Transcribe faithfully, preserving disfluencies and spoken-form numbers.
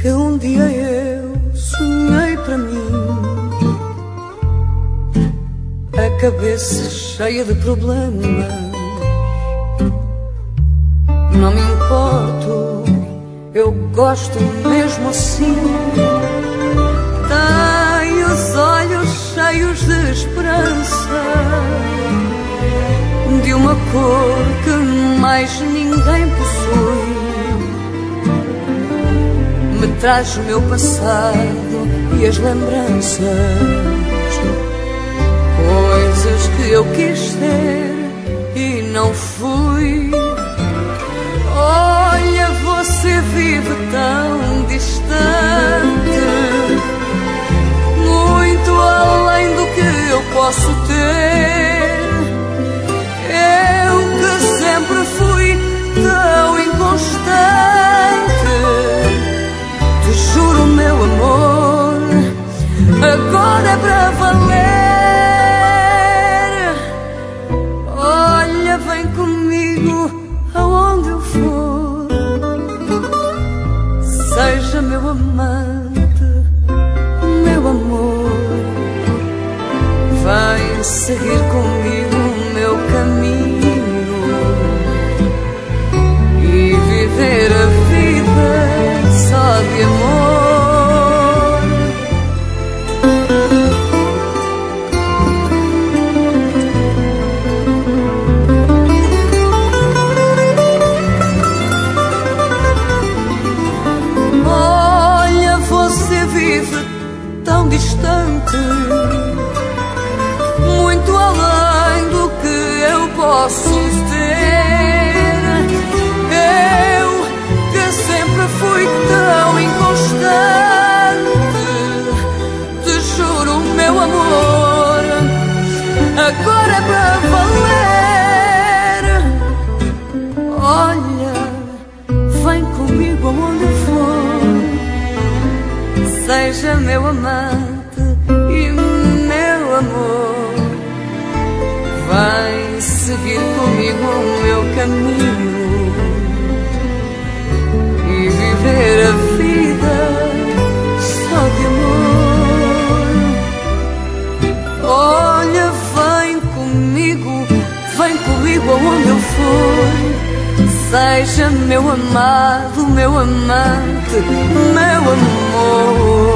que um dia eu sonhei para mim, a cabeça cheia de problemas. Não me importo, eu gosto mesmo assim. Tenho os olhos cheios de esperança, de uma cor que mais ninguém possui. Me traz o meu passado e as lembranças, coisas que eu quis ser e não fui. Olha, você vive tão distante, muito além do que eu posso ter. Eu que sempre fui tão inconstante, te juro, meu amor, agora é para valer. Olha, vem comigo aonde eu for, seja meu amante, meu amor. Vem seguir comigo o meu caminho e viver a vida só de amor. Olha, você vive tão distante, muito além do que eu posso ter. Eu que sempre fui tão inconstante, te juro, meu amor, agora é para valer. Olha, vem comigo aonde eu for, seja meu amante e meu amor. Vai seguir comigo o meu caminho e viver a vida só de amor. Olha, vem comigo, vem comigo aonde eu for, seja meu amado, meu amante, meu amor.